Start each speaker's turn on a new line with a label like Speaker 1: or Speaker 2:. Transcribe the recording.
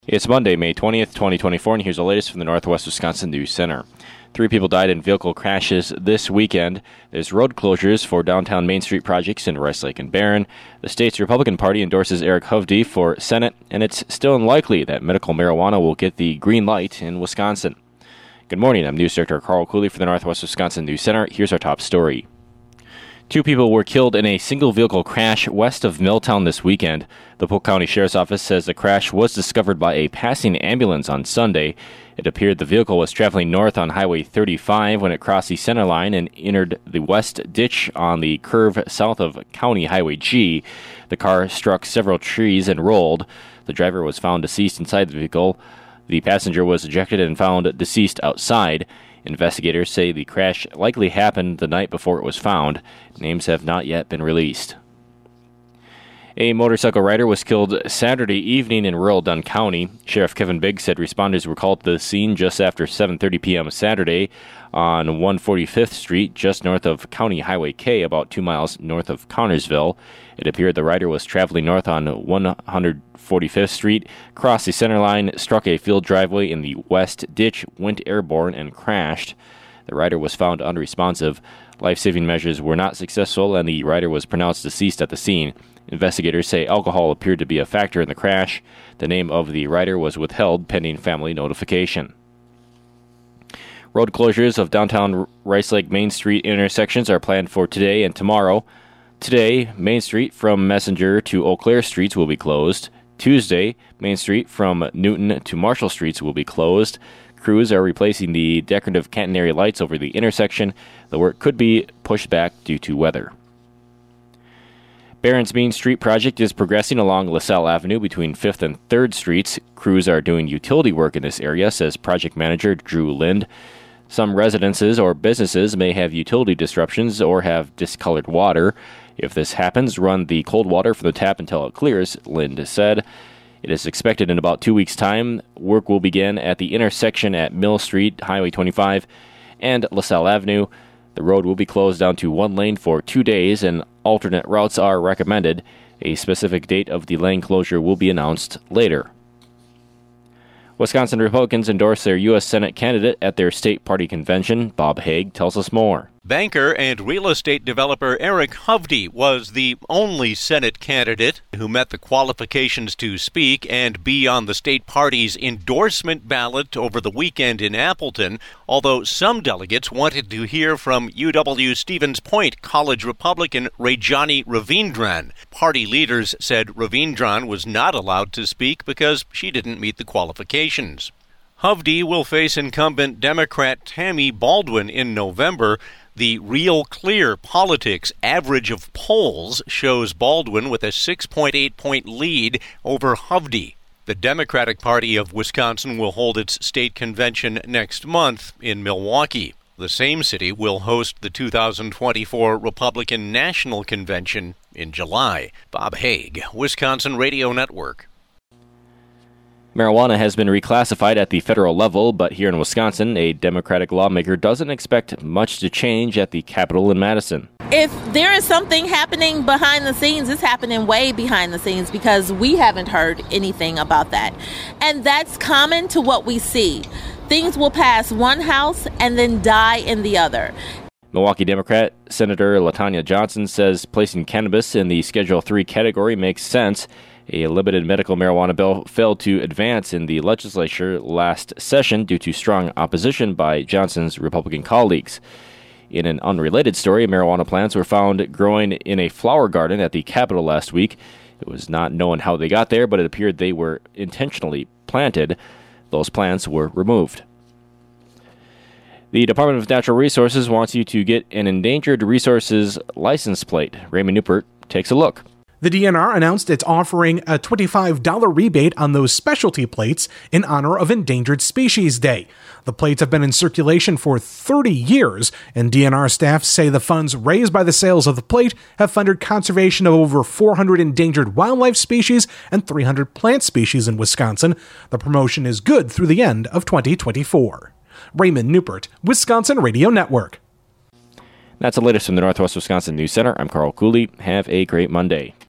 Speaker 1: It's Monday, May 20th, 2024, and here's the latest from the Northwest Wisconsin News Center. 3 people died in vehicle crashes this weekend. There's road closures for downtown Main Street projects in Rice Lake and Barron. The state's Republican Party endorses Eric Hovde for Senate, and it's still unlikely that medical marijuana will get the green light in Wisconsin. Good morning, I'm News Director Carl Cooley for the Northwest Wisconsin News Center. Here's our top story. 2 people were killed in a single-vehicle crash west of Milltown this weekend. The Polk County Sheriff's Office says the crash was discovered by a passing ambulance on Sunday. It appeared the vehicle was traveling north on Highway 35 when it crossed the center line and entered the west ditch on the curve south of County Highway G. The car struck several trees and rolled. The driver was found deceased inside the vehicle. The passenger was ejected and found deceased outside. Investigators say the crash likely happened the night before it was found. Names have not yet been released. A motorcycle rider was killed Saturday evening in rural Dunn County. Sheriff Kevin Biggs said responders were called to the scene just after 7:30 p.m. Saturday on 145th Street, just north of County Highway K, about 2 miles north of Connersville. It appeared the rider was traveling north on 145th Street, crossed the center line, struck a field driveway in the west ditch, went airborne, and crashed. The rider was found unresponsive. Life-saving measures were not successful, and the rider was pronounced deceased at the scene. Investigators say alcohol appeared to be a factor in the crash. The name of the rider was withheld pending family notification. Road closures of downtown Rice Lake Main Street intersections are planned for today and tomorrow. Today, Main Street from Messenger to Eau Claire Streets will be closed. Tuesday, Main Street from Newton to Marshall Streets will be closed. Crews are replacing the decorative catenary lights over the intersection. The work could be pushed back due to weather. Barron's Main Street project is progressing along LaSalle Avenue between 5th and 3rd Streets. Crews are doing utility work in this area, says project manager Drew Lind. Some residences or businesses may have utility disruptions or have discolored water. If this happens, run the cold water from the tap until it clears, Lind said. It is expected in about 2 weeks' time. Work will begin at the intersection at Mill Street, Highway 25, and LaSalle Avenue. The road will be closed down to one lane for 2 days, and alternate routes are recommended. A specific date of the lane closure will be announced later. Wisconsin Republicans endorse their U.S. Senate candidate at their state party convention. Bob Haig tells us more.
Speaker 2: Banker and real estate developer Eric Hovde was the only Senate candidate who met the qualifications to speak and be on the state party's endorsement ballot over the weekend in Appleton, although some delegates wanted to hear from UW-Stevens Point College Republican Rajani Ravindran. Party leaders said Ravindran was not allowed to speak because she didn't meet the qualifications. Hovde will face incumbent Democrat Tammy Baldwin in November. The Real Clear Politics average of polls shows Baldwin with a 6.8-point lead over Hovde. The Democratic Party of Wisconsin will hold its state convention next month in Milwaukee. The same city will host the 2024 Republican National Convention in July. Bob Haig, Wisconsin Radio Network.
Speaker 1: Marijuana has been reclassified at the federal level, but here in Wisconsin, a Democratic lawmaker doesn't expect much to change at the Capitol in Madison.
Speaker 3: If there is something happening behind the scenes, it's happening way behind the scenes because we haven't heard anything about that. And that's common to what we see. Things will pass one house and then die in the other.
Speaker 1: Milwaukee Democrat Senator LaTanya Johnson says placing cannabis in the Schedule III category makes sense. A limited medical marijuana bill failed to advance in the legislature last session due to strong opposition by Johnson's Republican colleagues. In an unrelated story, marijuana plants were found growing in a flower garden at the Capitol last week. It was not known how they got there, but it appeared they were intentionally planted. Those plants were removed. The Department of Natural Resources wants you to get an endangered resources license plate. Raymond Newport takes a look.
Speaker 4: The DNR announced it's offering a $25 rebate on those specialty plates in honor of Endangered Species Day. The plates have been in circulation for 30 years, and DNR staff say the funds raised by the sales of the plate have funded conservation of over 400 endangered wildlife species and 300 plant species in Wisconsin. The promotion is good through the end of 2024. Raymond Newport, Wisconsin Radio Network.
Speaker 1: That's the latest from the Northwest Wisconsin News Center. I'm Carl Cooley. Have a great Monday.